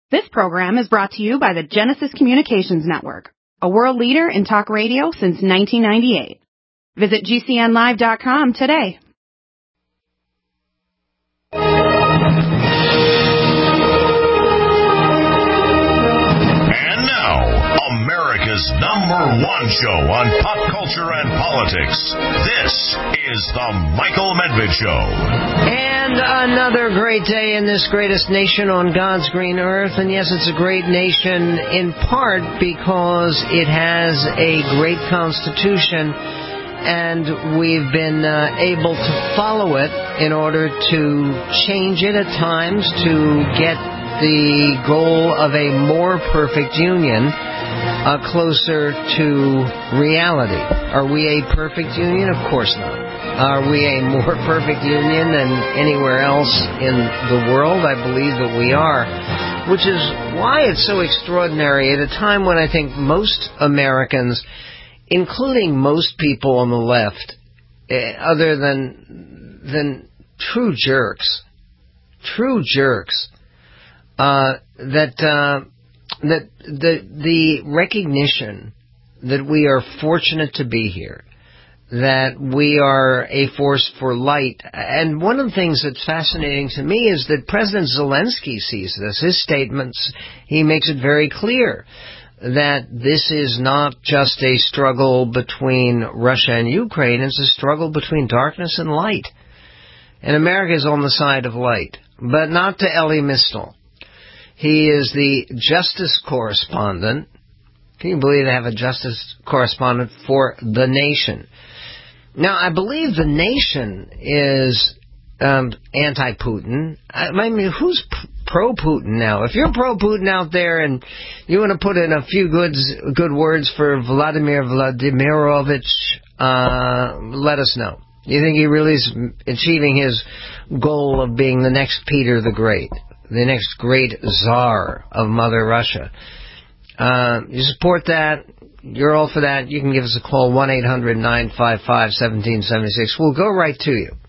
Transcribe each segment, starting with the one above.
This program is brought to you by the Genesis Communications Network, a world leader in talk radio since 1998. Visit GCNlive.com today. And now, America's #1 show on pop culture and politics. This is The Michael Medved Show. And another great day in this greatest nation on God's green earth. And yes, it's a great nation in part because it has a great constitution, and we've been able to follow it in order to change it at times to get the goal of a more perfect union closer to reality. Are we a perfect union? Of course not. Are we a more perfect union than anywhere else in the world? I believe that we are, which is why it's so extraordinary at a time when I think most Americans, including most people on the left, other than true jerks, that the recognition that we are fortunate to be here, that we are a force for light. And one of the things that's fascinating to me is that President Zelensky sees this. His statements, he makes it very clear that this is not just a struggle between Russia and Ukraine, it's a struggle between darkness and light. And America is on the side of light, but not to Elie Mystal. He is the justice correspondent. Can you believe they have a justice correspondent for The Nation? Now, I believe The Nation is anti-Putin. I mean, who's pro-Putin now? If you're pro-Putin out there and you want to put in a few good words for Vladimir Vladimirovich, let us know. You think he really is achieving his goal of being the next Peter the Great, the next great Tsar of Mother Russia? You support that? You're all for that? You can give us a call, 1-800-955-1776. We'll go right to you.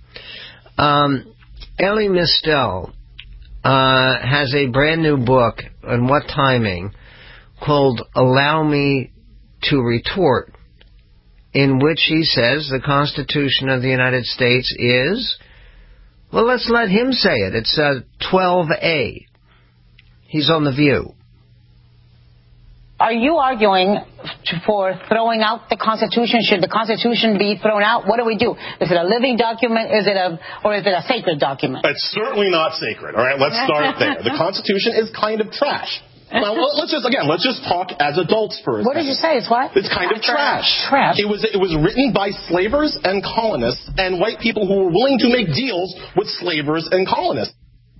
Elie Mystal has a brand new book, and what timing, called Allow Me to Retort, in which he says the Constitution of the United States is, well, let's let him say it. It's 12A. He's on The View. Are you arguing for throwing out the Constitution? Should the Constitution be thrown out? What do we do? Is it a living document? Or is it a sacred document? It's certainly not sacred. All right, let's start there. The Constitution is kind of trash. Now, let's just talk as adults for a second. What did you say? It's what? It's kind of trash. Trash. It was written by slavers and colonists and white people who were willing to make deals with slavers and colonists.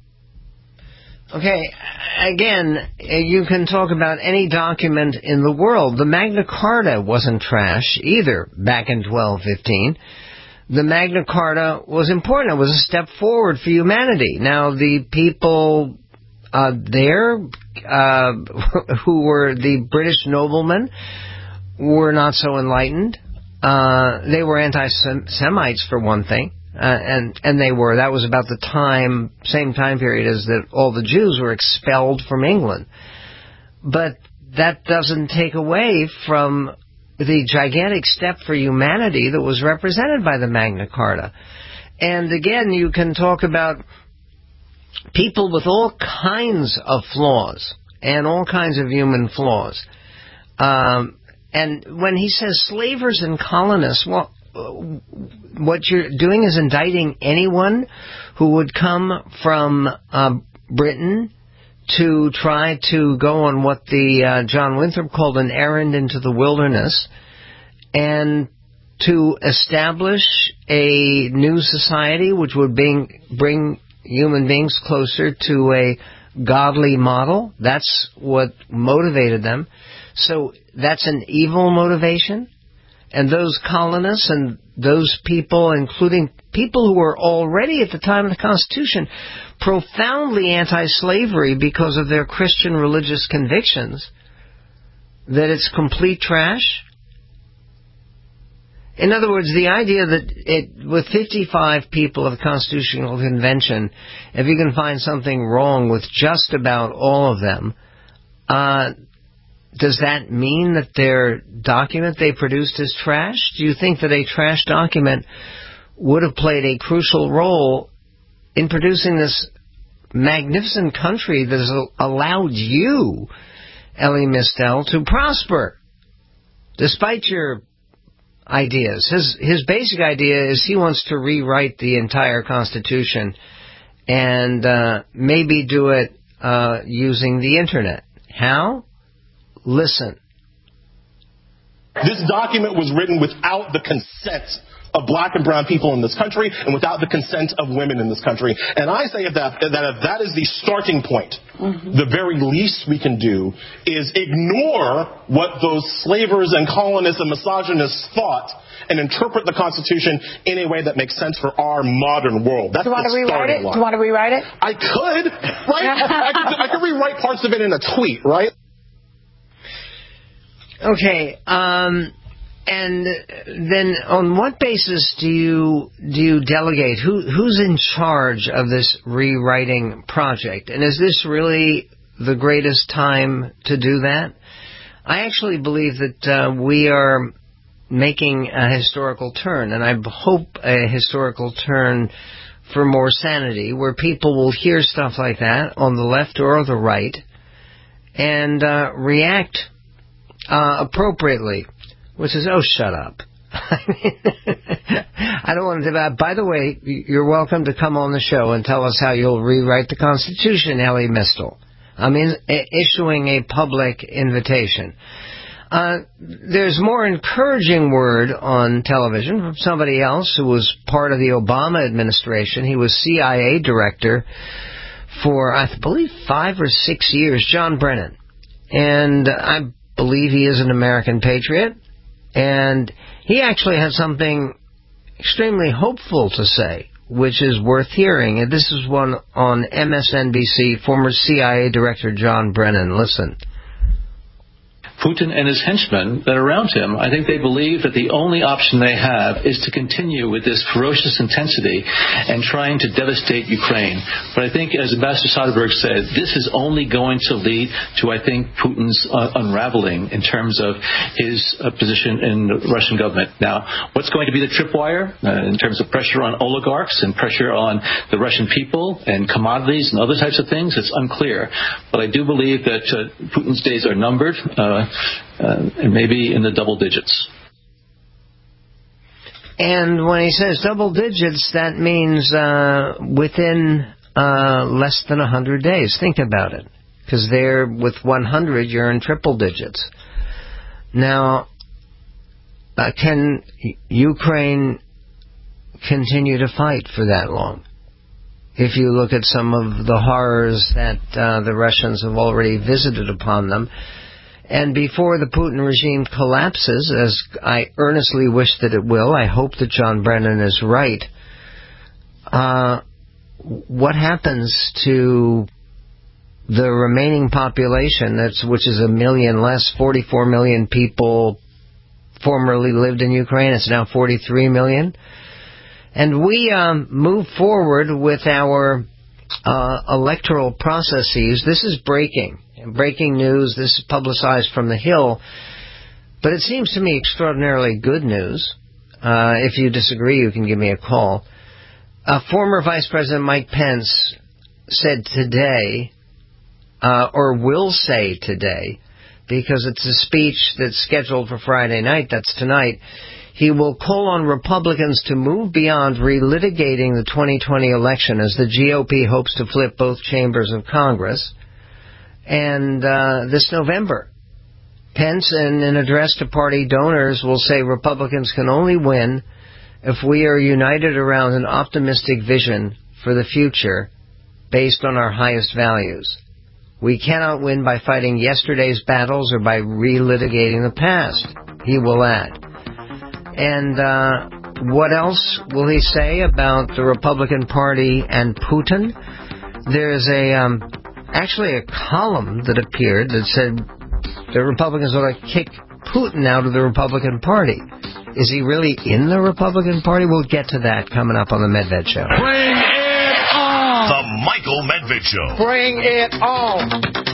Okay, again, you can talk about any document in the world. The Magna Carta wasn't trash either back in 1215. The Magna Carta was important. It was a step forward for humanity. Now, the people there who were the British noblemen were not so enlightened. They were anti-Semites, for one thing. And they were. That was about the same time period as that all the Jews were expelled from England. But that doesn't take away from the gigantic step for humanity that was represented by the Magna Carta. And again, you can talk about people with all kinds of flaws and all kinds of human flaws. And when he says slavers and colonists, well, what you're doing is indicting anyone who would come from Britain to try to go on what the John Winthrop called an errand into the wilderness, and to establish a new society which would bring human beings closer to a godly model. That's what motivated them. So that's an evil motivation. And those colonists and those people, including people who were already at the time of the Constitution profoundly anti-slavery because of their Christian religious convictions, that it's complete trash. In other words, the idea that with 55 people of the Constitutional Convention, if you can find something wrong with just about all of them, does that mean that their document they produced is trash? Do you think that a trash document would have played a crucial role in producing this magnificent country that has allowed you, Elie Mystal, to prosper, despite your ideas? His basic idea is he wants to rewrite the entire Constitution and maybe do it using the Internet. How? Listen. This document was written without the consent of black and brown people in this country and without the consent of women in this country. And I say that if that is the starting point, the very least we can do is ignore what those slavers and colonists and misogynists thought and interpret the Constitution in a way that makes sense for our modern world. That's Do you want to rewrite it? Do you want to rewrite it? I could, right? I could rewrite parts of it in a tweet, right? Okay, and then on what basis do you delegate? Who's in charge of this rewriting project? And is this really the greatest time to do that? I actually believe that we are making a historical turn, and I hope a historical turn for more sanity, where people will hear stuff like that on the left or the right and react appropriately, which is, oh, shut up. I don't want to do that. By the way, you're welcome to come on the show and tell us how you'll rewrite the Constitution, Elie Mystal. I'm issuing a public invitation. There's more encouraging word on television from somebody else who was part of the Obama administration. He was CIA director for, I believe, 5 or 6 years, John Brennan. And I believe he is an American patriot. And he actually had something extremely hopeful to say, which is worth hearing. And this is one on MSNBC, former CIA Director John Brennan. Listen. Putin and his henchmen that are around him, I think they believe that the only option they have is to continue with this ferocious intensity and trying to devastate Ukraine. But I think, as Ambassador Soderberg said, this is only going to lead to, I think, Putin's unraveling in terms of his position in the Russian government. Now, what's going to be the tripwire in terms of pressure on oligarchs and pressure on the Russian people and commodities and other types of things? It's unclear. But I do believe that Putin's days are numbered. And maybe in the double digits. And when he says double digits, that means within less than 100 days. Think about it. Because there, with 100, you're in triple digits. Now, can Ukraine continue to fight for that long? If you look at some of the horrors that the Russians have already visited upon them, and before the Putin regime collapses, as I earnestly wish that it will, I hope that John Brennan is right, what happens to the remaining population, which is 1 million less, 44 million people formerly lived in Ukraine, it's now 43 million? And we move forward with our electoral processes. This is breaking news. This is publicized from the Hill. But it seems to me extraordinarily good news. If you disagree, you can give me a call. Former Vice President Mike Pence said today, or will say today, because it's a speech that's scheduled for Friday night, that's tonight, he will call on Republicans to move beyond relitigating the 2020 election as the GOP hopes to flip both chambers of Congress. And this November, Pence, in an address to party donors, will say Republicans can only win if we are united around an optimistic vision for the future based on our highest values. We cannot win by fighting yesterday's battles or by relitigating the past, he will add. And what else will he say about the Republican Party and Putin? There's actually a column that appeared that said the Republicans ought to kick Putin out of the Republican Party. Is he really in the Republican Party? We'll get to that coming up on the Medved Show. Bring it on! The Michael Medved Show. Bring it on!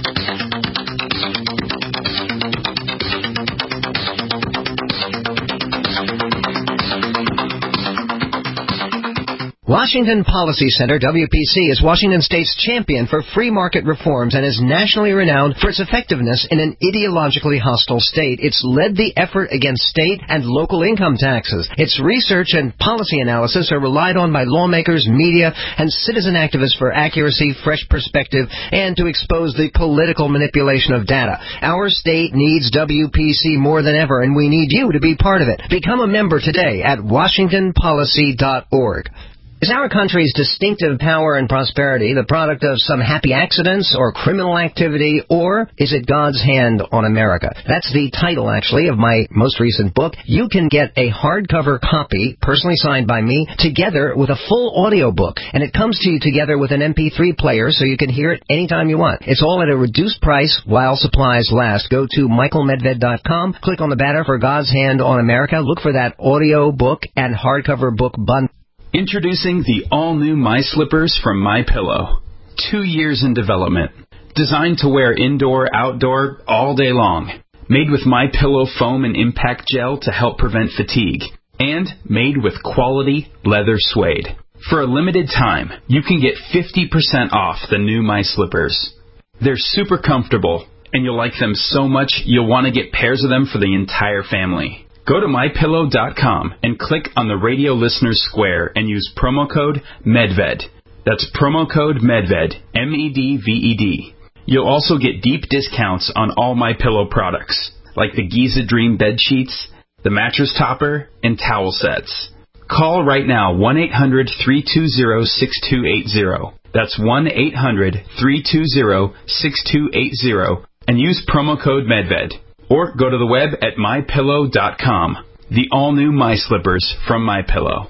Washington Policy Center, WPC, is Washington State's champion for free market reforms and is nationally renowned for its effectiveness in an ideologically hostile state. It's led the effort against state and local income taxes. Its research and policy analysis are relied on by lawmakers, media, and citizen activists for accuracy, fresh perspective, and to expose the political manipulation of data. Our state needs WPC more than ever, and we need you to be part of it. Become a member today at WashingtonPolicy.org. Is our country's distinctive power and prosperity the product of some happy accidents or criminal activity, or is it God's hand on America? That's the title, actually, of my most recent book. You can get a hardcover copy, personally signed by me, together with a full audio book, and it comes to you together with an MP3 player so you can hear it anytime you want. It's all at a reduced price while supplies last. Go to michaelmedved.com, click on the banner for God's Hand on America, look for that audio book and hardcover book bundle. Introducing the all-new My Slippers from MyPillow. 2 years in development. Designed to wear indoor, outdoor, all day long. Made with MyPillow foam and impact gel to help prevent fatigue. And made with quality leather suede. For a limited time, you can get 50% off the new My Slippers. They're super comfortable, and you'll like them so much you'll want to get pairs of them for the entire family. Go to MyPillow.com and click on the radio listeners square and use promo code MEDVED. That's promo code MEDVED, MEDVED. You'll also get deep discounts on all MyPillow products, like the Giza Dream bed sheets, the mattress topper, and towel sets. Call right now, 1-800-320-6280. That's 1-800-320-6280, and use promo code MEDVED. Or go to the web at MyPillow.com. The all-new My Slippers from MyPillow.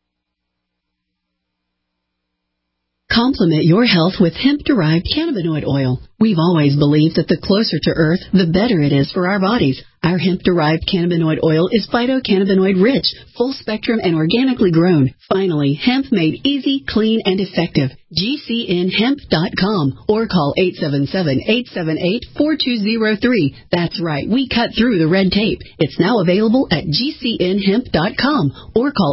Complement your health with hemp-derived cannabinoid oil. We've always believed that the closer to Earth, the better it is for our bodies. Our hemp-derived cannabinoid oil is phytocannabinoid-rich, full-spectrum, and organically grown. Finally, hemp made easy, clean, and effective. GCNhemp.com or call 877-878-4203. That's right, we cut through the red tape. It's now available at GCNhemp.com or call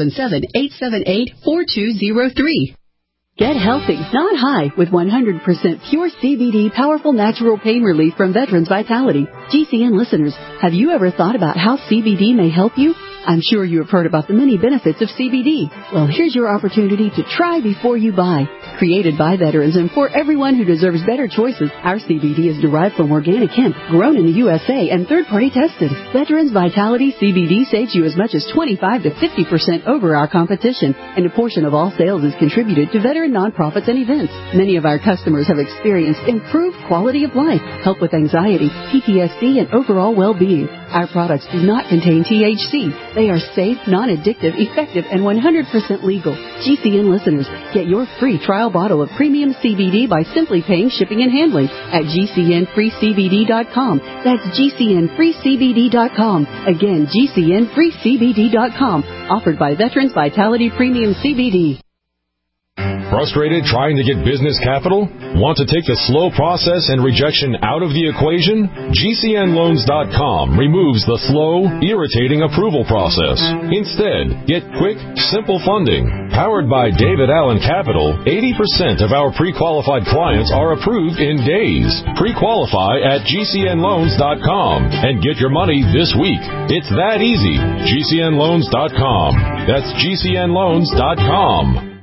877-878-4203. Get healthy, not high, with 100% pure CBD powerful natural pain relief from Veterans Vitality. GCN listeners, have you ever thought about how CBD may help you? I'm sure you have heard about the many benefits of CBD. Well, here's your opportunity to try before you buy. Created by veterans and for everyone who deserves better choices, our CBD is derived from organic hemp, grown in the USA, and third-party tested. Veterans Vitality CBD saves you as much as 25 to 50% over our competition, and a portion of all sales is contributed to veteran nonprofits and events. Many of our customers have experienced improved quality of life, help with anxiety, PTSD, and overall well-being. Our products do not contain THC. They are safe, non-addictive, effective, and 100% legal. GCN listeners, get your free trial bottle of premium CBD by simply paying shipping and handling at GCNFreeCBD.com. That's GCNFreeCBD.com. Again, GCNFreeCBD.com. Offered by Veterans Vitality Premium CBD. Frustrated trying to get business capital? Want to take the slow process and rejection out of the equation? GCNLoans.com removes the slow, irritating approval process. Instead, get quick, simple funding. Powered by David Allen Capital, 80% of our pre-qualified clients are approved in days. Pre-qualify at GCNLoans.com and get your money this week. It's that easy. GCNLoans.com. That's GCNLoans.com.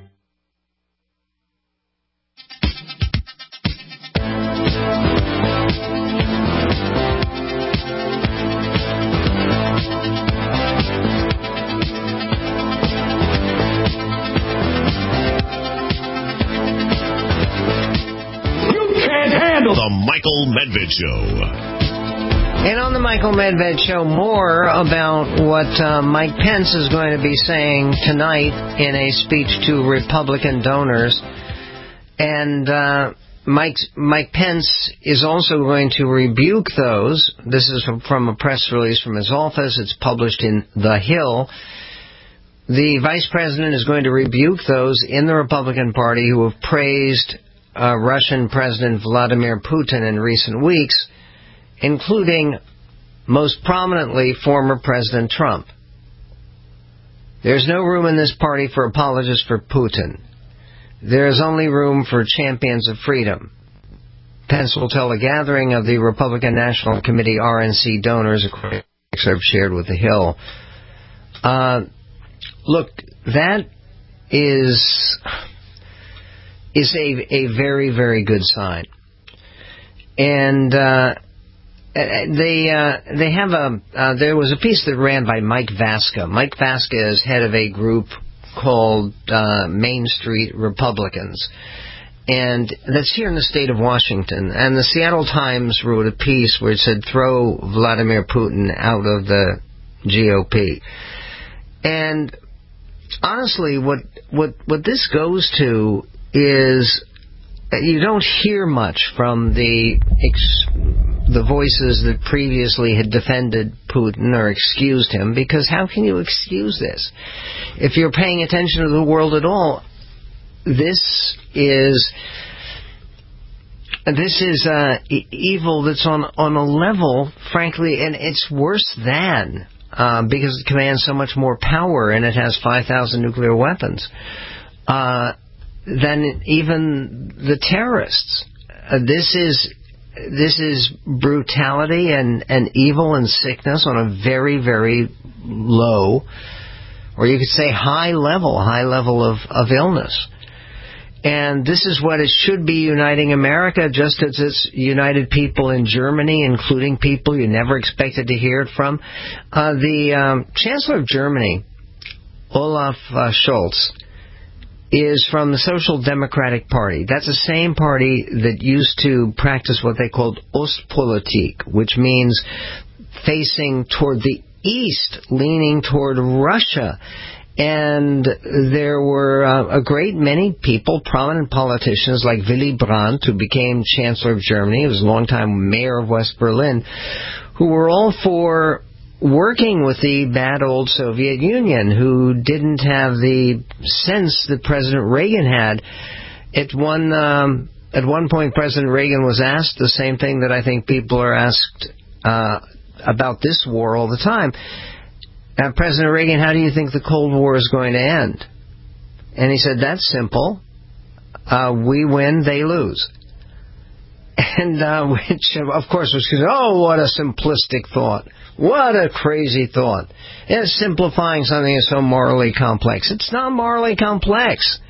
The Michael Medved Show. And on the Michael Medved Show, more about what Mike Pence is going to be saying tonight in a speech to Republican donors. And Mike Pence is also going to rebuke those. This is from a press release from his office. It's published in The Hill. The vice president is going to rebuke those in the Republican Party who have praised Russian President Vladimir Putin in recent weeks, including, most prominently, former President Trump. There's no room in this party for apologists for Putin. There is only room for champions of freedom. Pence will tell a gathering of the Republican National Committee RNC donors, a quick excerpt shared with The Hill. Look, that is a very, very good sign. And they have there was a piece that ran by Mike Vasca. Mike Vasca is head of a group called Main Street Republicans, and that's here in the state of Washington. And the Seattle Times wrote a piece where it said, throw Vladimir Putin out of the GOP. And honestly, what this goes to is you don't hear much from the voices that previously had defended Putin or excused him, because how can you excuse this? If you're paying attention to the world at all, this is evil that's on a level, frankly, and it's worse than, because it commands so much more power and it has 5,000 nuclear weapons, than even the terrorists. This is brutality and evil and sickness on a very, very low, or you could say high level of illness. And this is what it should be uniting America, just as it's united people in Germany, including people you never expected to hear it from. The Chancellor of Germany, Olaf Scholz, is from the Social Democratic Party. That's the same party that used to practice what they called Ostpolitik, which means facing toward the east, leaning toward Russia. And there were a great many people, prominent politicians like Willy Brandt, who became Chancellor of Germany, he was a longtime mayor of West Berlin, who were all for working with the bad old Soviet Union, who didn't have the sense that President Reagan had. At one point, President Reagan was asked the same thing that I think people are asked about this war all the time. President Reagan, how do you think the Cold War is going to end? And he said, that's simple. We win, they lose. And which, of course, was, oh, what a simplistic thought. What a crazy thought. It's simplifying something that's so morally complex. It's not morally complex.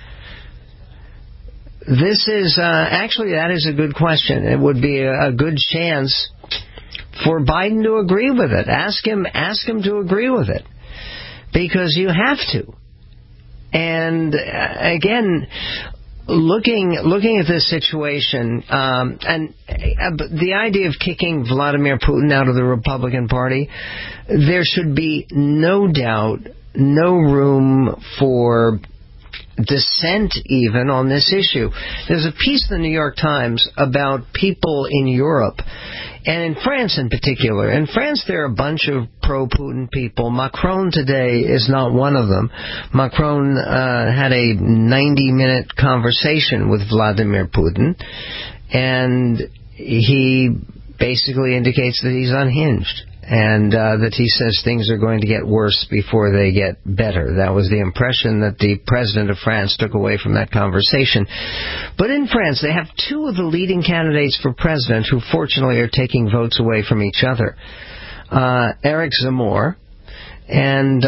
This is, actually, that is a good question. It would be a good chance for Biden to agree with it. Ask him to agree with it. Because you have to. And, again, looking at this situation, and the idea of kicking Vladimir Putin out of the Republican Party, there should be no doubt, no room for dissent even on this issue. There's a piece in the New York Times about people in Europe, and in France in particular. In France, there are a bunch of pro-Putin people. Macron today is not one of them. Macron had a 90-minute conversation with Vladimir Putin, and he basically indicates that he's unhinged, and that he says things are going to get worse before they get better. That was the impression that the president of France took away from that conversation. But in France, they have two of the leading candidates for president who fortunately are taking votes away from each other. Eric Zemmour and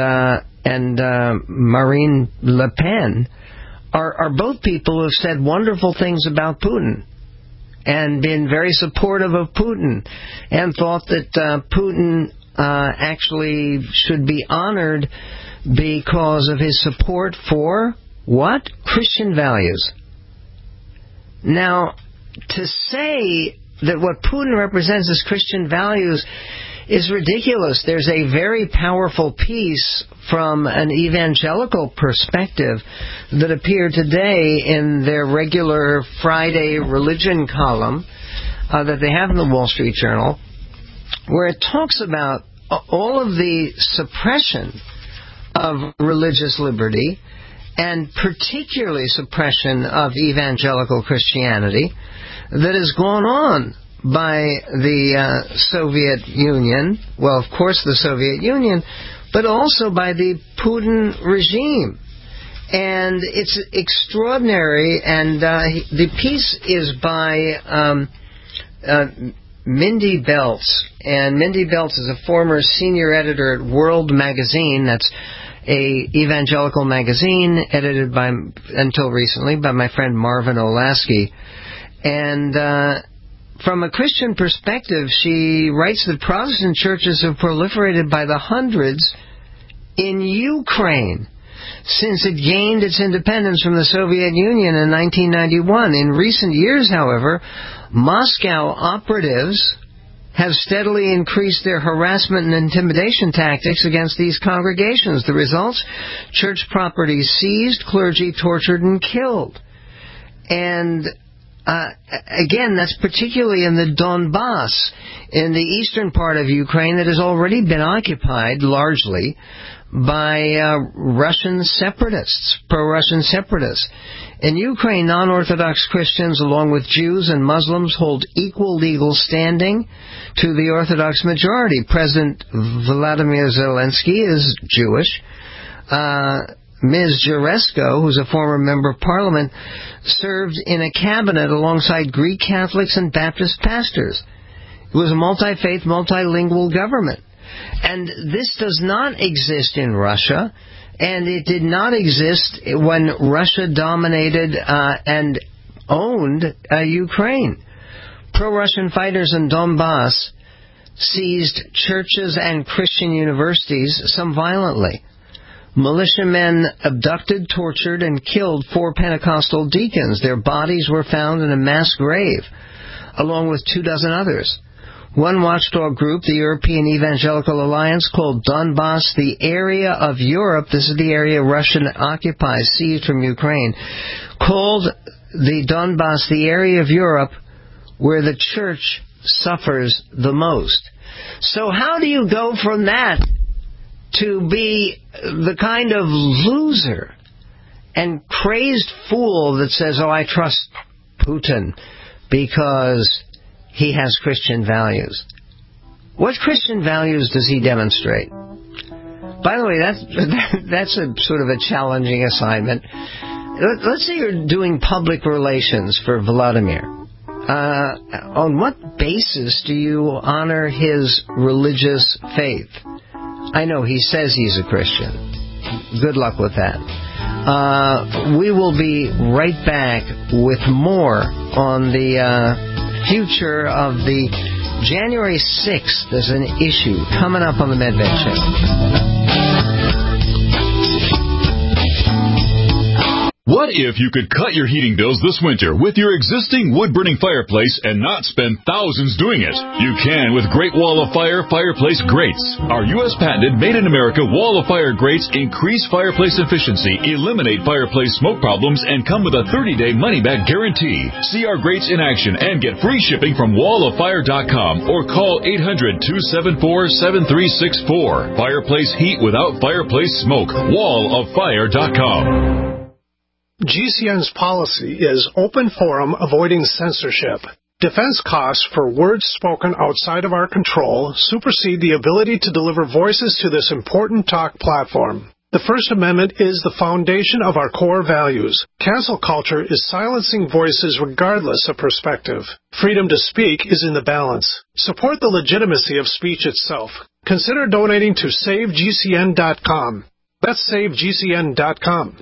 Marine Le Pen are both people who have said wonderful things about Putin and been very supportive of Putin, and thought that Putin actually should be honored because of his support for, what? Christian values. Now, to say that what Putin represents as Christian values is ridiculous. There's a very powerful piece from an evangelical perspective that appeared today in their regular Friday religion column that they have in the Wall Street Journal, where it talks about all of the suppression of religious liberty, and particularly suppression of evangelical Christianity, that has gone on by the Soviet Union, well, of course the Soviet Union, but also by the Putin regime. And it's extraordinary, and the piece is by Mindy Belts, and Mindy Belts is a former senior editor at World Magazine. That's a evangelical magazine edited by, until recently, by my friend Marvin Olasky. And from a Christian perspective, she writes that Protestant churches have proliferated by the hundreds in Ukraine since it gained its independence from the Soviet Union in 1991. In recent years, however, Moscow operatives have steadily increased their harassment and intimidation tactics against these congregations. The results? Church property seized, clergy tortured and killed. And again, that's particularly in the Donbass, in the eastern part of Ukraine that has already been occupied largely by Russian separatists, pro-Russian separatists. In Ukraine, non-Orthodox Christians, along with Jews and Muslims, hold equal legal standing to the Orthodox majority. President Vladimir Zelensky is Jewish. Ms. Jaresko, who's a former member of parliament, served in a cabinet alongside Greek Catholics and Baptist pastors. It was a multi-faith, multilingual government. And this does not exist in Russia, and it did not exist when Russia dominated and owned Ukraine. Pro-Russian fighters in Donbass seized churches and Christian universities, some violently. Militiamen abducted, tortured, and killed 4 Pentecostal deacons. Their bodies were found in a mass grave, along with 24 others. One watchdog group, the European Evangelical Alliance, called Donbass the area of Europe, this is the area Russia occupies, seized from Ukraine, called the Donbass the area of Europe where the church suffers the most. So how do you go from that to be the kind of loser and crazed fool that says, oh, I trust Putin because he has Christian values? What Christian values does he demonstrate? By the way, that's a sort of a challenging assignment. Let's say you're doing public relations for Vladimir. On what basis do you honor his religious faith? I know he says he's a Christian. Good luck with that. We will be right back with more on the future of the January 6th. There's an issue coming up on the Medved Show. What if you could cut your heating bills this winter with your existing wood-burning fireplace and not spend thousands doing it? You can with Great Wall of Fire fireplace grates. Our U.S. patented made-in-America Wall of Fire grates increase fireplace efficiency, eliminate fireplace smoke problems, and come with a 30-day money-back guarantee. See our grates in action and get free shipping from walloffire.com or call 800-274-7364. Fireplace heat without fireplace smoke. walloffire.com. GCN's policy is open forum, avoiding censorship. Defense costs for words spoken outside of our control supersede the ability to deliver voices to this important talk platform. The First Amendment is the foundation of our core values. Cancel culture is silencing voices regardless of perspective. Freedom to speak is in the balance. Support the legitimacy of speech itself. Consider donating to SaveGCN.com. That's SaveGCN.com.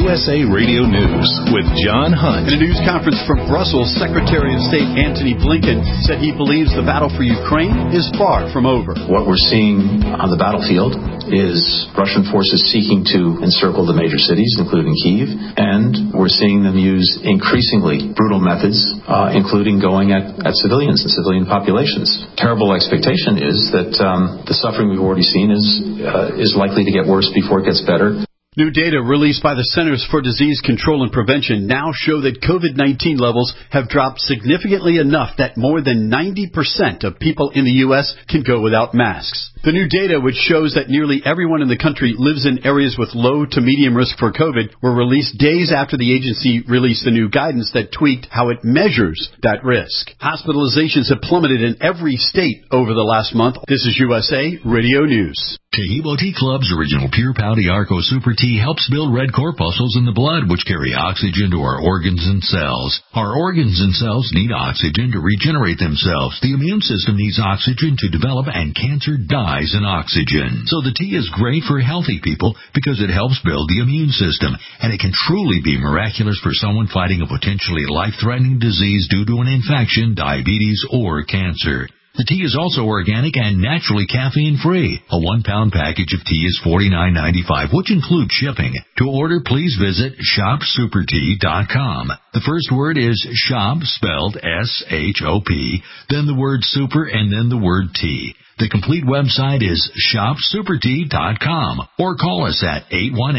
USA Radio News with John Hunt. In a news conference from Brussels, Secretary of State Antony Blinken said he believes the battle for Ukraine is far from over. What we're seeing on the battlefield is Russian forces seeking to encircle the major cities, including Kyiv, and we're seeing them use increasingly brutal methods, including going at civilians and civilian populations. Terrible expectation is that the suffering we've already seen is likely to get worse before it gets better. New data released by the Centers for Disease Control and Prevention now show that COVID-19 levels have dropped significantly enough that more than 90% of people in the U.S. can go without masks. The new data, which shows that nearly everyone in the country lives in areas with low to medium risk for COVID, were released days after the agency released the new guidance that tweaked how it measures that risk. Hospitalizations have plummeted in every state over the last month. This is USA Radio News. Taheebo Tea Club's original Pure Pouty Arco Super Tea helps build red corpuscles in the blood, which carry oxygen to our organs and cells. Our organs and cells need oxygen to regenerate themselves. The immune system needs oxygen to develop, and cancer dies in oxygen. So the tea is great for healthy people because it helps build the immune system, and it can truly be miraculous for someone fighting a potentially life-threatening disease due to an infection, diabetes, or cancer. The tea is also organic and naturally caffeine-free. A 1-pound package of tea is $49.95, which includes shipping. To order, please visit shopsupertea.com. The first word is shop, spelled S-H-O-P, then the word super, and then the word tea. The complete website is shopsupertea.com, or call us at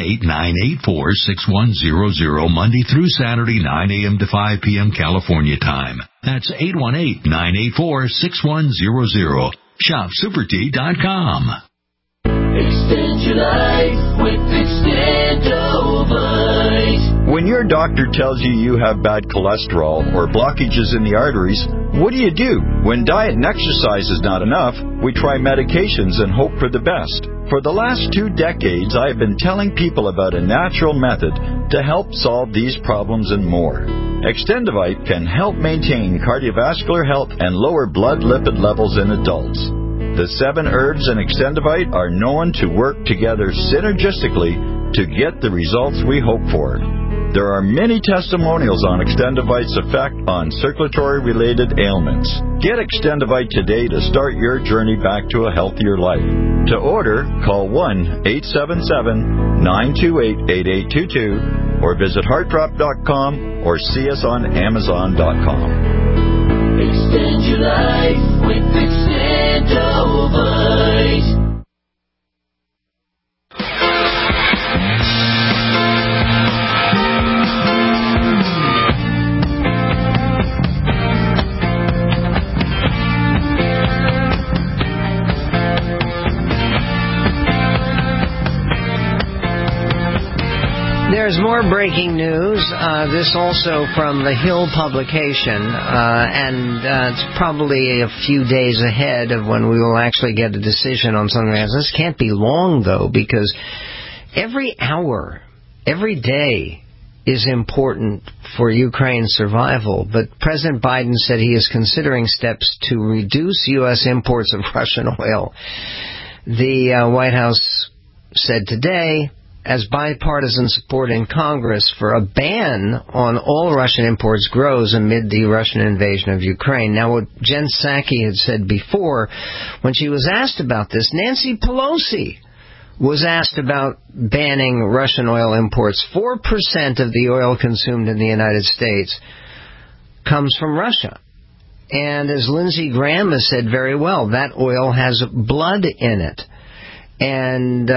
818-984-6100 Monday through Saturday, 9 a.m. to 5 p.m. California time. That's 818-984-6100. Shopsupertea.com. Extend your life with Extendovite. When your doctor tells you you have bad cholesterol or blockages in the arteries, what do? When diet and exercise is not enough, we try medications and hope for the best. For the last 2 decades, I have been telling people about a natural method to help solve these problems and more. Extendovite can help maintain cardiovascular health and lower blood lipid levels in adults. The 7 herbs in Extendovite are known to work together synergistically to get the results we hope for. There are many testimonials on Extendovite's effect on circulatory-related ailments. Get Extendovite today to start your journey back to a healthier life. To order, call 1-877-928-8822 or visit heartdrop.com or see us on amazon.com. Extend your life with Extendovite. There's more breaking news. This also from the Hill publication, and it's probably a few days ahead of when we will actually get a decision on something like this. This can't be long, though, because every hour, every day is important for Ukraine's survival. But President Biden said he is considering steps to reduce U.S. imports of Russian oil. The White House said today, as bipartisan support in Congress for a ban on all Russian imports grows amid the Russian invasion of Ukraine. Now, what Jen Psaki had said before, when she was asked about this, Nancy Pelosi was asked about banning Russian oil imports. 4% of the oil consumed in the United States comes from Russia. And as Lindsey Graham has said very well, that oil has blood in it. And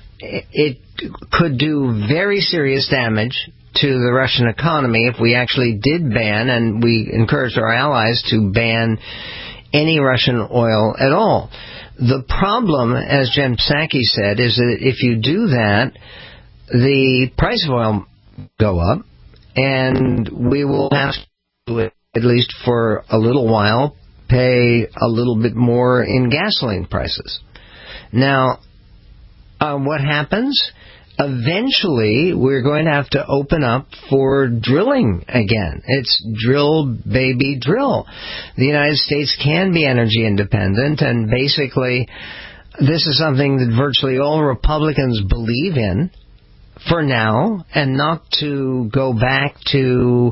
it could do very serious damage to the Russian economy if we actually did ban, and we encouraged our allies to ban any Russian oil at all. The problem, as Jen Psaki said, is that if you do that, the price of oil go up, and we will have to, at least for a little while, pay a little bit more in gasoline prices. Now, what happens? Eventually, we're going to have to open up for drilling again. It's drill, baby, drill. The United States can be energy independent, and basically, this is something that virtually all Republicans believe in. for now, and not to go back to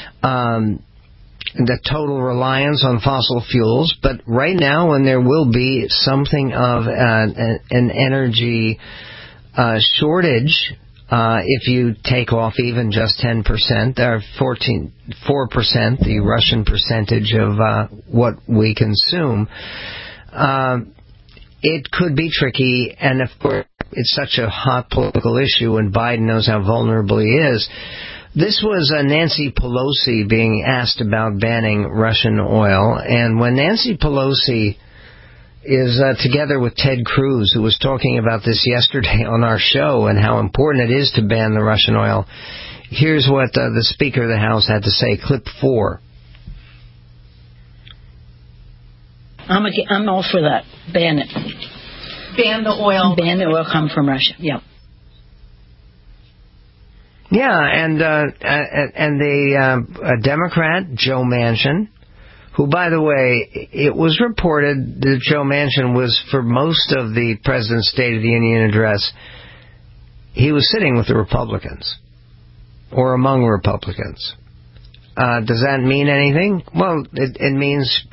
the total reliance on fossil fuels, but right now when there will be something of an energy shortage, if you take off even just 10%, or 4%, the Russian percentage of what we consume, it could be tricky, and of course it's such a hot political issue, and Biden knows how vulnerable he is. This was Nancy Pelosi being asked about banning Russian oil, and when Nancy Pelosi is together with Ted Cruz, who was talking about this yesterday on our show and how important it is to ban the Russian oil, here's what the Speaker of the House had to say, clip 4. I'm all for that. Ban it. Ban the oil. Ban the oil come from Russia. Yep. Yeah, and the Democrat, Joe Manchin, who, by the way, it was reported that Joe Manchin was, for most of the President's State of the Union address, he was sitting with the Republicans, or among Republicans. Does that mean anything? Well, it means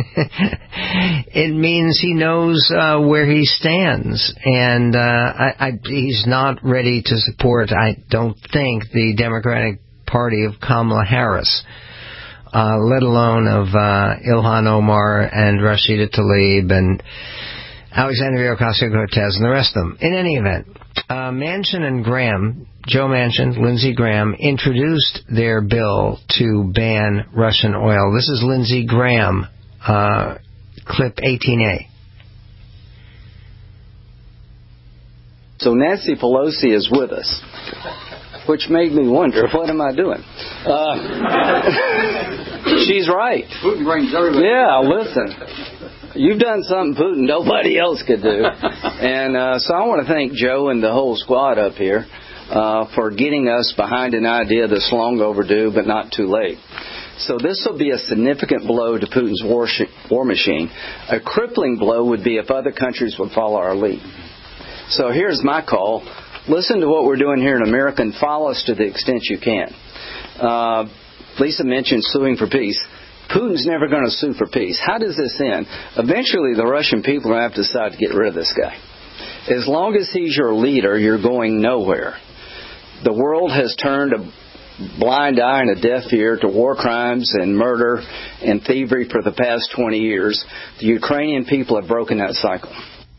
it means he knows where he stands, and he's not ready to support, I don't think, the Democratic Party of Kamala Harris, let alone of Ilhan Omar and Rashida Tlaib and Alexandria Ocasio-Cortez and the rest of them. In any event, Manchin and Graham, Joe Manchin, Lindsey Graham, introduced their bill to ban Russian oil. This is Lindsey Graham, clip 18A. So Nancy Pelosi is with us, which made me wonder, what am I doing? She's right. Putin brings everybody. Yeah, listen. You've done something Putin nobody else could do. And so I want to thank Joe and the whole squad up here for getting us behind an idea that's long overdue but not too late. So this will be a significant blow to Putin's war machine. A crippling blow would be if other countries would follow our lead. So here's my call. Listen to what we're doing here in America and follow us to the extent you can. Lisa mentioned suing for peace. Putin's never going to sue for peace. How does this end? Eventually, the Russian people are going to have to decide to get rid of this guy. As long as he's your leader, you're going nowhere. The world has turned a blind eye and a deaf ear to war crimes and murder and thievery for the past 20 years. The Ukrainian people have broken that cycle.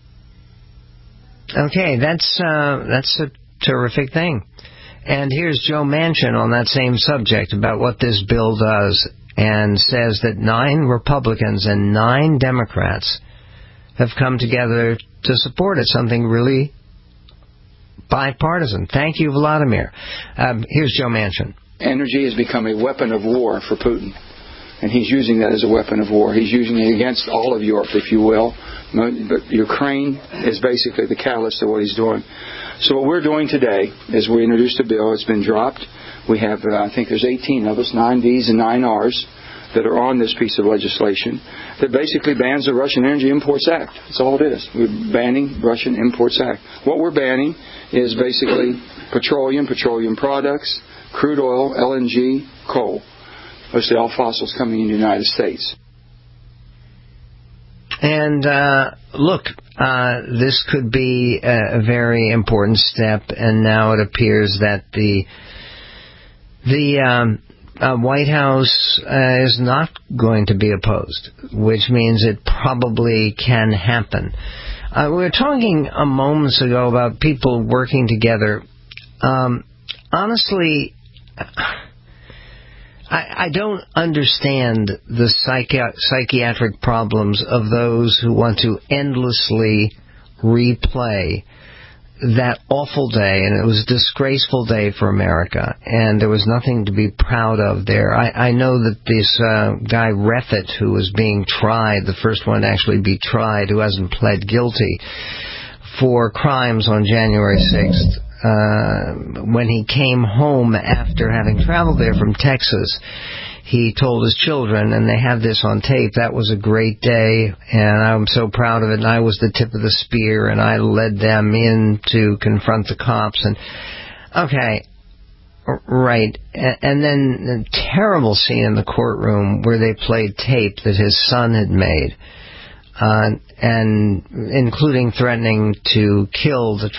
Okay, that's a terrific thing. And here's Joe Manchin on that same subject about what this bill does, and says that 9 Republicans and 9 Democrats have come together to support it, something really bipartisan. Thank you, Vladimir. Here's Joe Manchin. Energy has become a weapon of war for Putin, and he's using that as a weapon of war. He's using it against all of Europe, if you will. But Ukraine is basically the catalyst of what he's doing. So what we're doing today is we introduced a bill. It's been dropped. We have, I think there's 18 of us, 9 Ds and 9 Rs, that are on this piece of legislation that basically bans the Russian Energy Imports Act. That's all it is. We're banning Russian Imports Act. What we're banning is basically petroleum products, crude oil, LNG, coal. Mostly all fossils coming into the United States. And look, this could be a very important step, and now it appears that the White House is not going to be opposed, which means it probably can happen. We were talking moments ago about people working together. Honestly, I don't understand the psychiatric problems of those who want to endlessly replay that awful day, and it was a disgraceful day for America, and there was nothing to be proud of there. I know that this guy Reffitt, who was being tried, the first one to actually be tried, who hasn't pled guilty for crimes on January 6th, when he came home after having traveled there from Texas, he told his children, and they have this on tape, that was a great day, and I'm so proud of it, and I was the tip of the spear, and I led them in to confront the cops. And Okay. Right. And then the terrible scene in the courtroom where they played tape that his son had made, and including threatening to kill the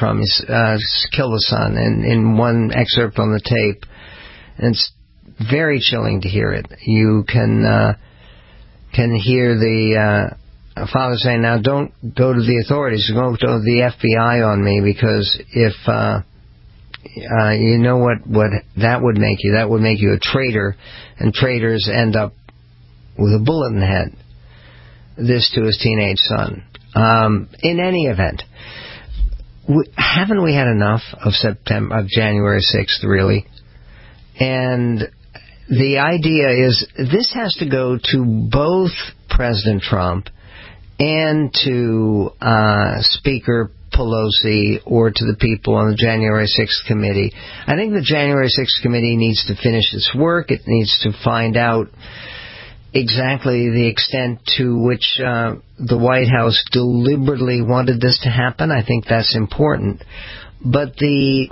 son in one excerpt on the tape. And it's very chilling to hear it. You can hear the father saying, "Now don't go to the authorities, go to the FBI on me, because if you know what that would make you? That would make you a traitor, and traitors end up with a bullet in the head." This to his teenage son. In any event, haven't we had enough of January 6th, really? And the idea is this has to go to both President Trump and to Speaker Pelosi or to the people on the January 6th committee. I think the January 6th committee needs to finish its work. It needs to find out exactly the extent to which the White House deliberately wanted this to happen. I think that's important. But the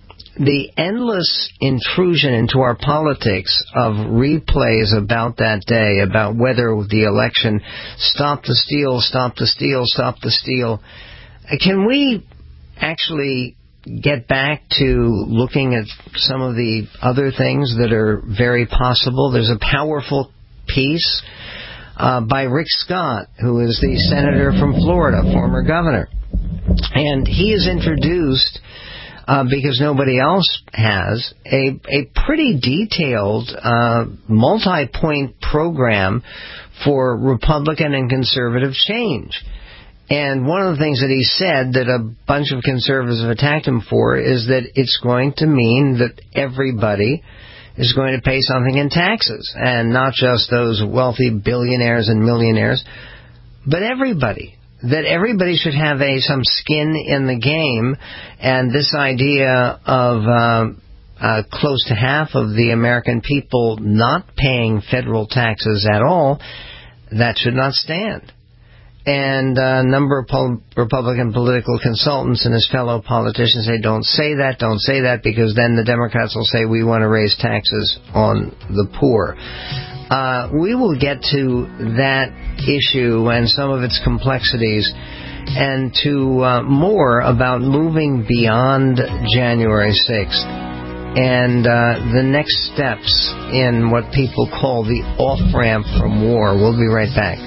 endless intrusion into our politics of replays about that day, about whether the election, stop the steal, stop the steal, stop the steal. Can we actually get back to looking at some of the other things that are very possible? There's a powerful piece by Rick Scott, who is the senator from Florida, former governor. And he has introduced, because nobody else has, a pretty detailed multi-point program for Republican and conservative change. And one of the things that he said that a bunch of conservatives have attacked him for is that it's going to mean that everybody is going to pay something in taxes, and not just those wealthy billionaires and millionaires, but everybody. That everybody should have some skin in the game, and this idea of close to half of the American people not paying federal taxes at all, that should not stand. And a number of Republican political consultants and his fellow politicians say, don't say that, because then the Democrats will say we want to raise taxes on the poor. We will get to that issue and some of its complexities, and to more about moving beyond January 6th and the next steps in what people call the off-ramp from war. We'll be right back.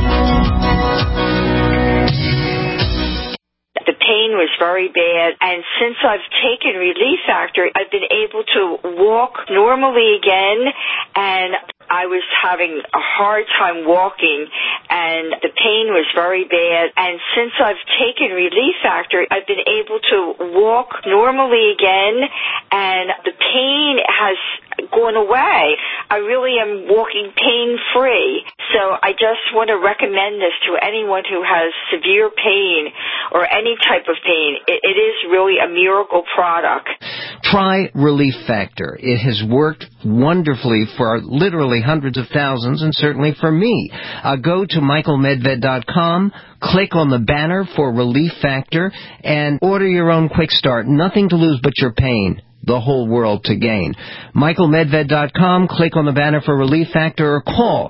The pain was very bad, and since I've taken Relief Factor, I've been able to walk normally again, and I was having a hard time walking, and the pain was very bad. And since I've taken Relief Factor, I've been able to walk normally again, and the pain has gone away. I really am walking pain-free. So I just want to recommend this to anyone who has severe pain or any type of pain. It is really a miracle product. Try Relief Factor. It has worked wonderfully for literally hundreds of thousands, and certainly for me. Go to michaelmedved.com, click on the banner for Relief Factor, and order your own quick start. Nothing to lose but your pain. The whole world to gain. michaelmedved.com, click on the banner for Relief Factor, or call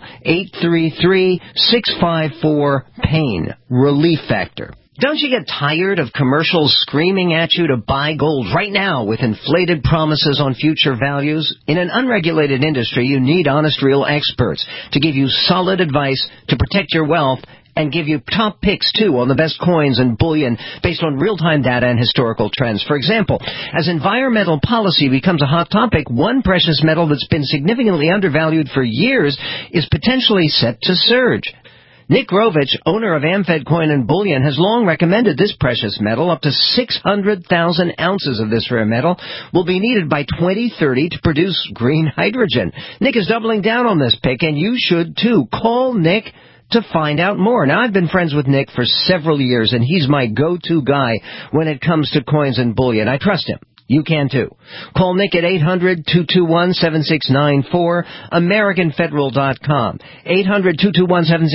833-654-PAIN. Relief Factor. Don't you get tired of commercials screaming at you to buy gold right now with inflated promises on future values? In an unregulated industry, you need honest, real experts to give you solid advice to protect your wealth, and give you top picks, too, on the best coins and bullion based on real-time data and historical trends. For example, as environmental policy becomes a hot topic, one precious metal that's been significantly undervalued for years is potentially set to surge. Nick Grovich, owner of Amfed Coin and Bullion, has long recommended this precious metal. Up to 600,000 ounces of this rare metal will be needed by 2030 to produce green hydrogen. Nick is doubling down on this pick, and you should, too. Call Nick to find out more. Now, I've been friends with Nick for several years, and he's my go-to guy when it comes to coins and bullion. I trust him. You can, too. Call Nick at 800-221-7694, AmericanFederal.com.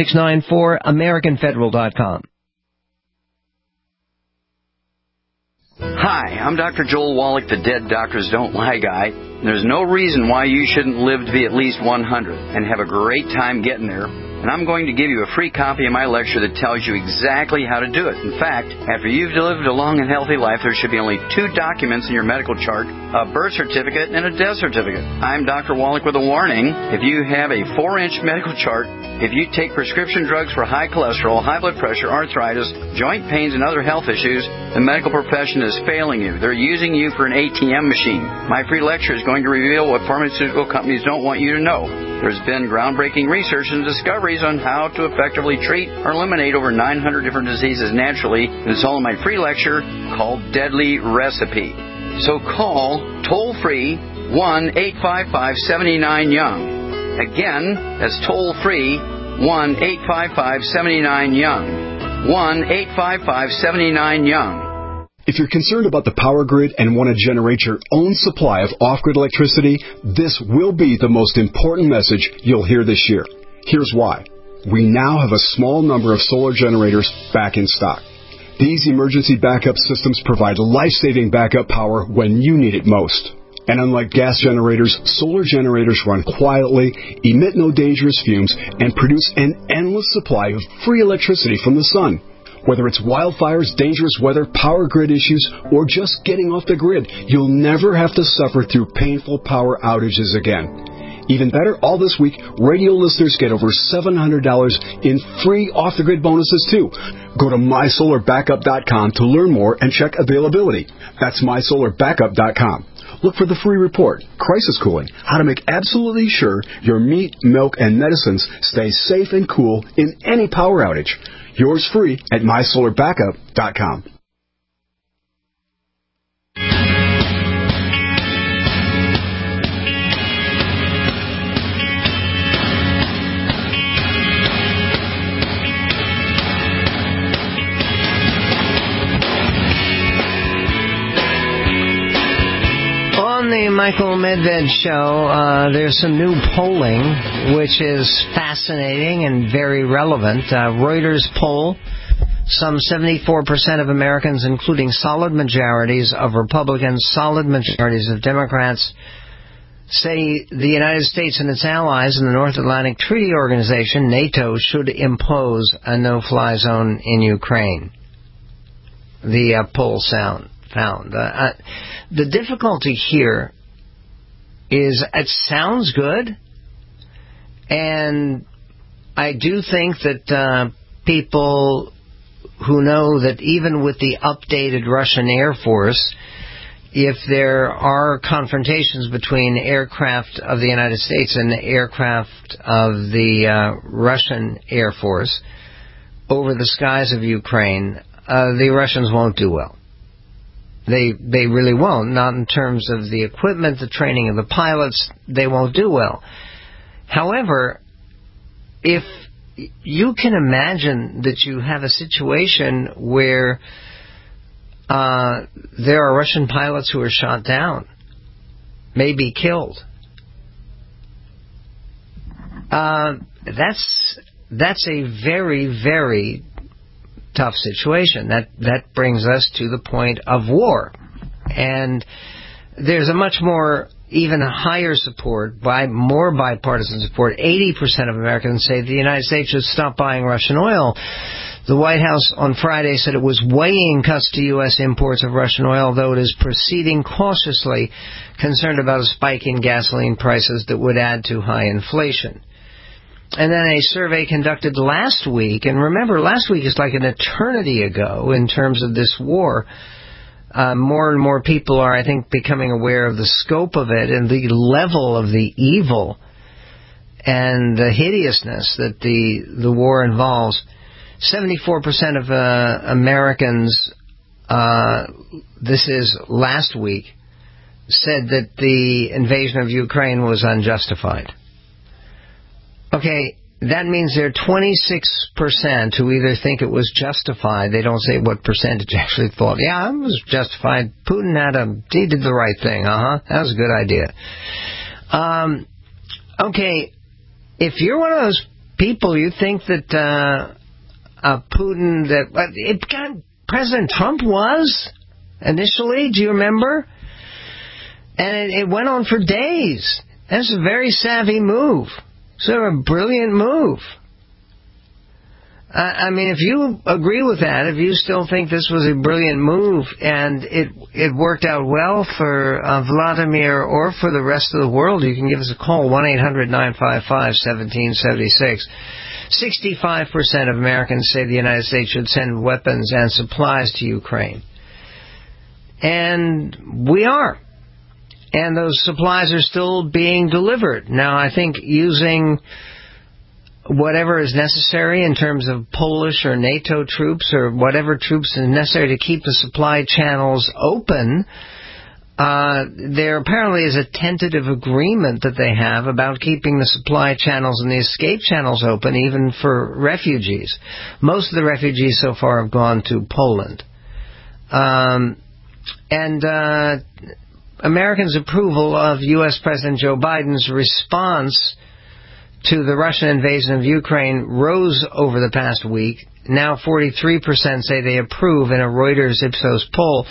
800-221-7694, AmericanFederal.com. Hi, I'm Dr. Joel Wallach, the Dead Doctors Don't Lie guy. There's no reason why you shouldn't live to be at least 100 and have a great time getting there. And I'm going to give you a free copy of my lecture that tells you exactly how to do it. In fact, after you've lived a long and healthy life, there should be only 2 documents in your medical chart, a birth certificate and a death certificate. I'm Dr. Wallach with a warning. If you have a 4-inch medical chart, if you take prescription drugs for high cholesterol, high blood pressure, arthritis, joint pains, and other health issues, the medical profession is failing you. They're using you for an ATM machine. My free lecture is going to reveal what pharmaceutical companies don't want you to know. There's been groundbreaking research and discoveries on how to effectively treat or eliminate over 900 different diseases naturally. It's all in my free lecture called Deadly Recipe. So call toll-free 1-855-79-YOUNG. Again, that's toll-free 1-855-79-YOUNG. 1-855-79-YOUNG. If you're concerned about the power grid and want to generate your own supply of off-grid electricity, this will be the most important message you'll hear this year. Here's why. We now have a small number of solar generators back in stock. These emergency backup systems provide life-saving backup power when you need it most. And unlike gas generators, solar generators run quietly, emit no dangerous fumes, and produce an endless supply of free electricity from the sun. Whether it's wildfires, dangerous weather, power grid issues, or just getting off the grid, you'll never have to suffer through painful power outages again. Even better, all this week, radio listeners get over $700 in free off-the-grid bonuses, too. Go to mysolarbackup.com to learn more and check availability. That's mysolarbackup.com. Look for the free report, Crisis Cooling, how to make absolutely sure your meat, milk, and medicines stay safe and cool in any power outage. Yours free at mysolarbackup.com. On the Michael Medved Show, there's some new polling, which is fascinating and very relevant. Reuters poll, some 74% of Americans, including solid majorities of Republicans, solid majorities of Democrats, say the United States and its allies in the North Atlantic Treaty Organization, NATO, should impose a no-fly zone in Ukraine. The poll found. The difficulty here is it sounds good, and I do think that people who know that even with the updated Russian Air Force, if there are confrontations between aircraft of the United States and the aircraft of the Russian Air Force over the skies of Ukraine, the Russians won't do well. They really won't, not in terms of the equipment, the training of the pilots. They won't do well. However, if you can imagine that you have a situation where there are Russian pilots who are shot down, maybe killed, that's a very, very tough situation. That brings us to the point of war. And there's a much more, even higher support, more bipartisan support. 80% of Americans say the United States should stop buying Russian oil. The White House on Friday said it was weighing cuts to U.S. imports of Russian oil, though it is proceeding cautiously, concerned about a spike in gasoline prices that would add to high inflation. And then a survey conducted last week, and remember, last week is like an eternity ago in terms of this war. More and more people are, I think, becoming aware of the scope of it and the level of the evil and the hideousness that the war involves. 74% of Americans, this is last week, said that the invasion of Ukraine was unjustified. Okay, that means there are 26% who either think it was justified. They don't say what percentage actually thought, yeah, it was justified. Putin he did the right thing. That was a good idea. Okay, if you're one of those people, you think that President Trump was. initially. Do you remember? And it went on for days. That's a very savvy move. Sort of a brilliant move. I mean, if you agree with that, if you still think this was a brilliant move and it worked out well for Vladimir or for the rest of the world, you can give us a call, 1-800-955-1776. 65% of Americans say the United States should send weapons and supplies to Ukraine. And we are. And those supplies are still being delivered. Now, I think using whatever is necessary in terms of Polish or NATO troops or whatever troops is necessary to keep the supply channels open, there apparently is a tentative agreement that they have about keeping the supply channels and the escape channels open, even for refugees. Most of the refugees so far have gone to Poland. Americans' approval of U.S. President Joe Biden's response to the Russian invasion of Ukraine rose over the past week. Now 43% say they approve in a Reuters Ipsos poll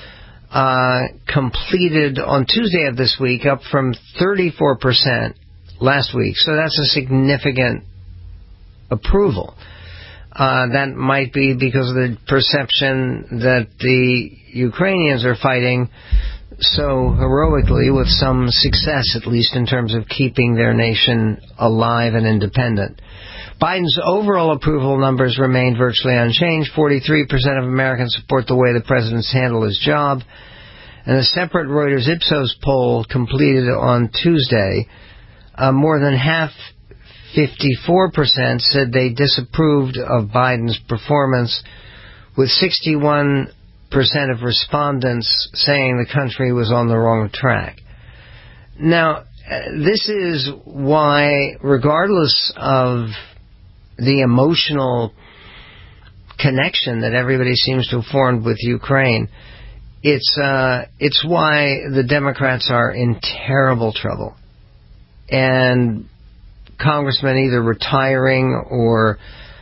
completed on Tuesday of this week, up from 34% last week. So that's a significant approval. That might be because of the perception that the Ukrainians are fighting so heroically, with some success, at least in terms of keeping their nation alive and independent. Biden's overall approval numbers remain virtually unchanged. 43% of Americans support the way the president's handled his job. And a separate Reuters Ipsos poll completed on Tuesday, more than half, 54%, said they disapproved of Biden's performance, with 61% of respondents saying the country was on the wrong track. Now, this is why, regardless of the emotional connection that everybody seems to have formed with Ukraine, it's why the Democrats are in terrible trouble. And congressmen either retiring or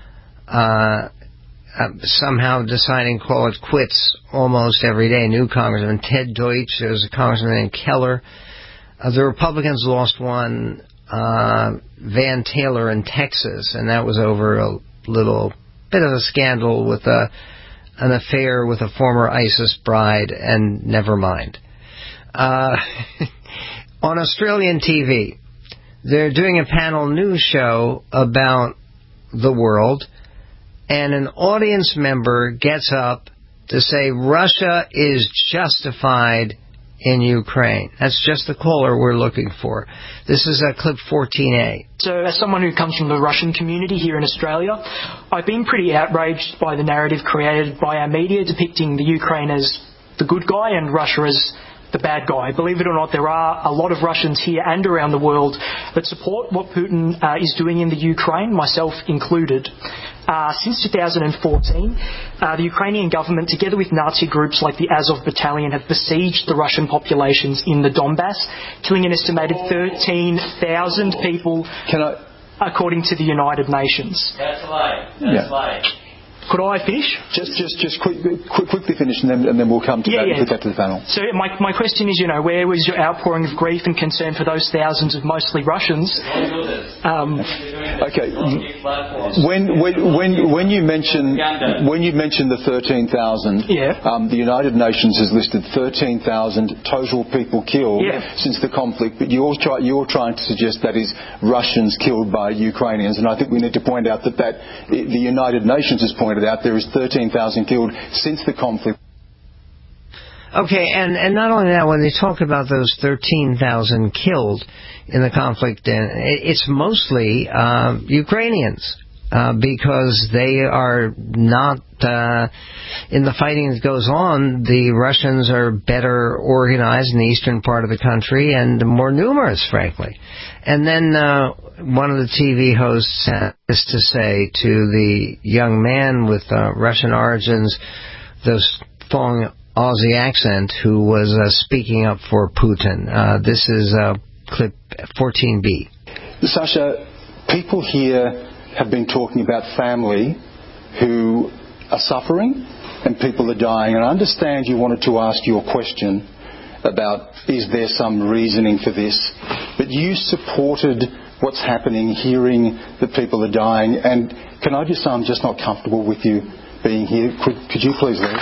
somehow deciding to call it quits almost every day. New congressman, Ted Deutsch, there was a congressman named Keller. The Republicans lost one, Van Taylor in Texas, and that was over a little bit of a scandal with an affair with a former ISIS bride, and never mind. On Australian TV, they're doing a panel news show about the world, and an audience member gets up to say Russia is justified in Ukraine. That's just the caller we're looking for. This is clip 14A. So as someone who comes from the Russian community here in Australia, I've been pretty outraged by the narrative created by our media depicting the Ukraine as the good guy and Russia as the bad guy. Believe it or not, there are a lot of Russians here and around the world that support what Putin is doing in the Ukraine, myself included. Since 2014, the Ukrainian government, together with Nazi groups like the Azov Battalion, have besieged the Russian populations in the Donbass, killing an estimated 13,000 people, according to the United Nations. That's a lie. That's a lie. Could I finish? Just quickly finish, and then we'll come to that and put that to the panel. So my question is, where was your outpouring of grief and concern for those thousands of mostly Russians? Okay. When you mention the 13,000, the United Nations has listed 13,000 total people killed since the conflict, but you're trying to suggest that is Russians killed by Ukrainians, and I think we need to point out that the United Nations has pointed out there is 13,000 killed since the conflict. Okay, and not only that, when they talk about those 13,000 killed in the conflict, it's mostly Ukrainians, because they are not in the fighting that goes on. The Russians are better organized in the eastern part of the country and more numerous, frankly. And then one of the TV hosts had this to say to the young man with Russian origins, the strong Aussie accent, who was speaking up for Putin. This is clip 14B. Sasha, people here have been talking about family who are suffering, and people are dying. And I understand you wanted to ask your question about is there some reasoning for this, but you supported what's happening, hearing that people are dying. And can I just say I'm just not comfortable with you being here. Could you please leave?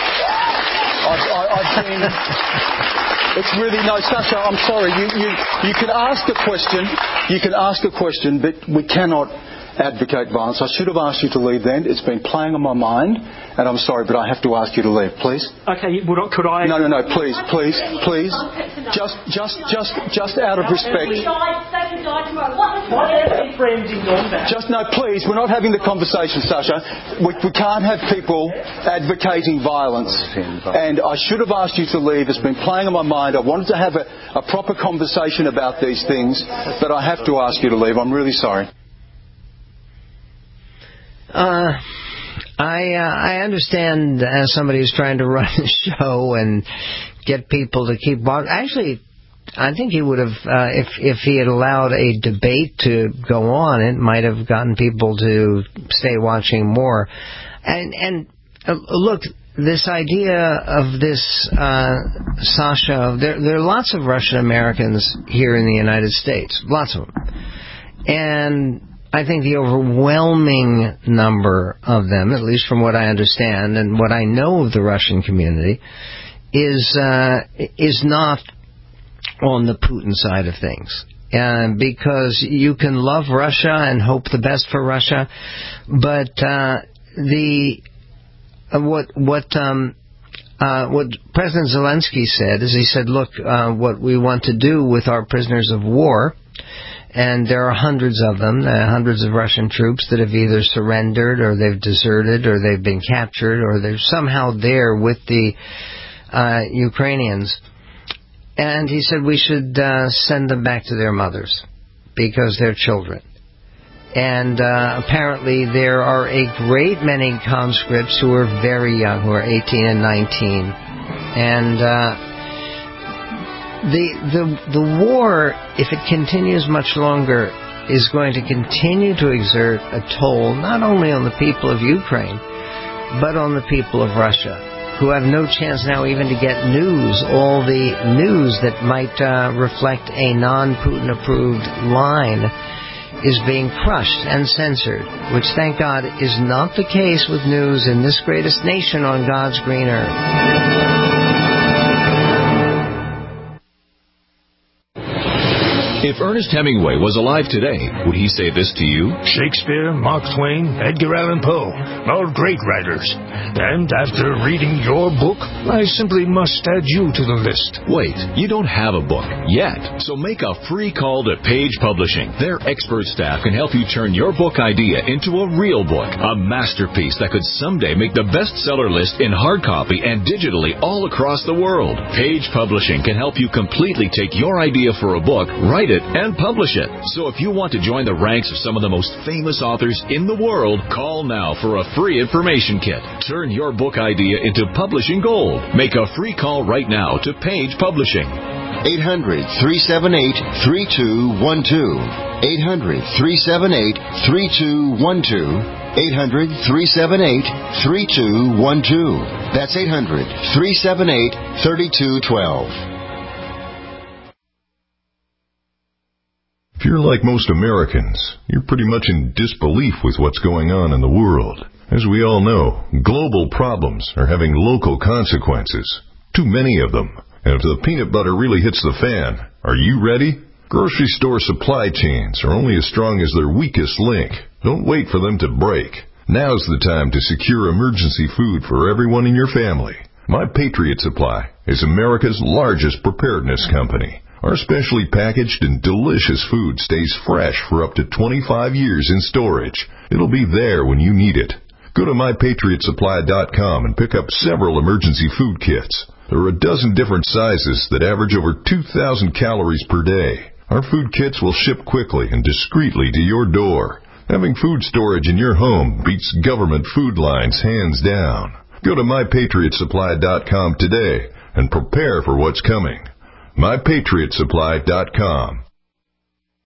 I've been... It's really... No, Sasha, I'm sorry. You can ask a question. You can ask a question, but we cannot advocate violence. I should have asked you to leave then. It's been playing on my mind, and I'm sorry, but I have to ask you to leave, please. Okay, well, could I... No, please. Just out of respect. No, please, we're not having the conversation, Sasha. We can't have people advocating violence. And I should have asked you to leave. It's been playing on my mind. I wanted to have a proper conversation about these things, but I have to ask you to leave. I'm really sorry. I understand as somebody who's trying to run a show and get people to keep watching. Actually, I think he would have, if he had allowed a debate to go on, it might have gotten people to stay watching more. And look, this idea of this, Sasha, there are lots of Russian Americans here in the United States, lots of them. And I think the overwhelming number of them, at least from what I understand and what I know of the Russian community, is not on the Putin side of things. Because you can love Russia and hope the best for Russia, but what President Zelensky said is he said, look, what we want to do with our prisoners of war, and there are hundreds of them, hundreds of Russian troops that have either surrendered or they've deserted or they've been captured or they're somehow there with the Ukrainians. And he said we should send them back to their mothers because they're children. And apparently there are a great many conscripts who are very young, who are 18 and 19. And the war, if it continues much longer, is going to continue to exert a toll not only on the people of Ukraine, but on the people of Russia, who have no chance now even to get news. All the news that might reflect a non-Putin approved line is being crushed and censored, which, thank God, is not the case with news in this greatest nation on God's green earth. If Ernest Hemingway was alive today, would he say this to you? Shakespeare, Mark Twain, Edgar Allan Poe, all great writers. And after reading your book, I simply must add you to the list. Wait, you don't have a book yet. So make a free call to Page Publishing. Their expert staff can help you turn your book idea into a real book, a masterpiece that could someday make the bestseller list in hard copy and digitally all across the world. Page Publishing can help you completely take your idea for a book, write it, and publish it. So if you want to join the ranks of some of the most famous authors in the world, call now for a free information kit. Turn your book idea into publishing gold. Make a free call right now to Page Publishing. 800-378-3212. 800-378-3212. 800-378-3212. That's 800-378-3212. If you're like most Americans, you're pretty much in disbelief with what's going on in the world. As we all know, global problems are having local consequences. Too many of them. And if the peanut butter really hits the fan, are you ready? Grocery store supply chains are only as strong as their weakest link. Don't wait for them to break. Now's the time to secure emergency food for everyone in your family. My Patriot Supply is America's largest preparedness company. Our specially packaged and delicious food stays fresh for up to 25 years in storage. It'll be there when you need it. Go to MyPatriotSupply.com and pick up several emergency food kits. There are a dozen different sizes that average over 2,000 calories per day. Our food kits will ship quickly and discreetly to your door. Having food storage in your home beats government food lines hands down. Go to MyPatriotSupply.com today and prepare for what's coming. MyPatriotSupply.com.